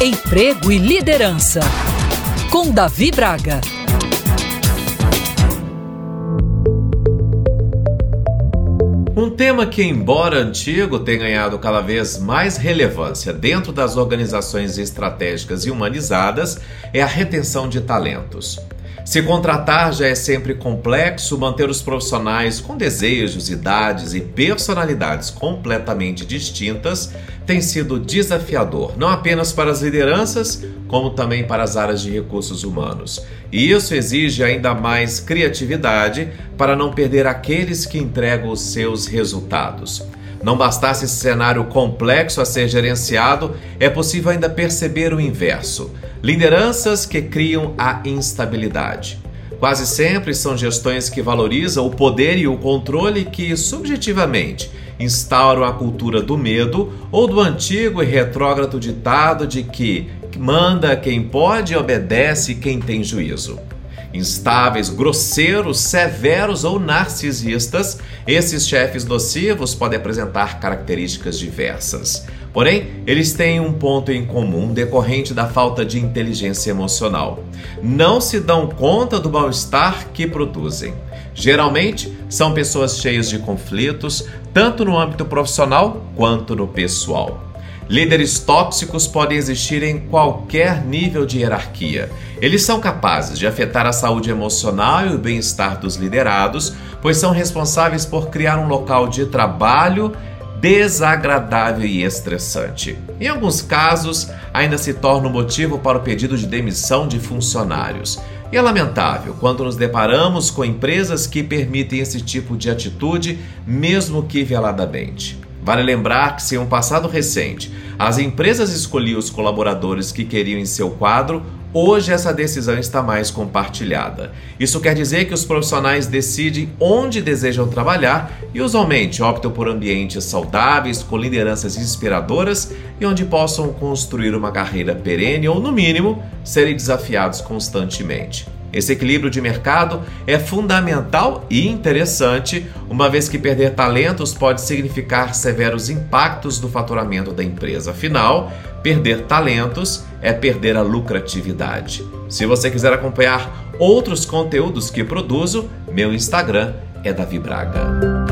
Emprego e Liderança, com Davi Braga. Um tema que, embora antigo, tem ganhado cada vez mais relevância dentro das organizações estratégicas e humanizadas é a retenção de talentos. Se contratar já é sempre complexo, manter os profissionais com desejos, idades e personalidades completamente distintas tem sido desafiador, não apenas para as lideranças, como também para as áreas de recursos humanos. E isso exige ainda mais criatividade para não perder aqueles que entregam os seus resultados. Não bastasse esse cenário complexo a ser gerenciado, é possível ainda perceber o inverso: lideranças que criam a instabilidade. Quase sempre são gestões que valorizam o poder e o controle que, subjetivamente, instauram a cultura do medo ou do antigo e retrógrado ditado de que manda quem pode e obedece quem tem juízo. Instáveis, grosseiros, severos ou narcisistas, esses chefes nocivos podem apresentar características diversas. Porém, eles têm um ponto em comum decorrente da falta de inteligência emocional. Não se dão conta do mal-estar que produzem. Geralmente, são pessoas cheias de conflitos, tanto no âmbito profissional quanto no pessoal. Líderes tóxicos podem existir em qualquer nível de hierarquia. Eles são capazes de afetar a saúde emocional e o bem-estar dos liderados, pois são responsáveis por criar um local de trabalho desagradável e estressante. Em alguns casos, ainda se torna um motivo para o pedido de demissão de funcionários. E é lamentável quando nos deparamos com empresas que permitem esse tipo de atitude, mesmo que veladamente. Vale lembrar que, se em um passado recente as empresas escolhiam os colaboradores que queriam em seu quadro, hoje essa decisão está mais compartilhada. Isso quer dizer que os profissionais decidem onde desejam trabalhar e usualmente optam por ambientes saudáveis, com lideranças inspiradoras e onde possam construir uma carreira perene ou, no mínimo, serem desafiados constantemente. Esse equilíbrio de mercado é fundamental e interessante, uma vez que perder talentos pode significar severos impactos no faturamento da empresa. Afinal, perder talentos é perder a lucratividade. Se você quiser acompanhar outros conteúdos que produzo, meu Instagram é Davi Braga.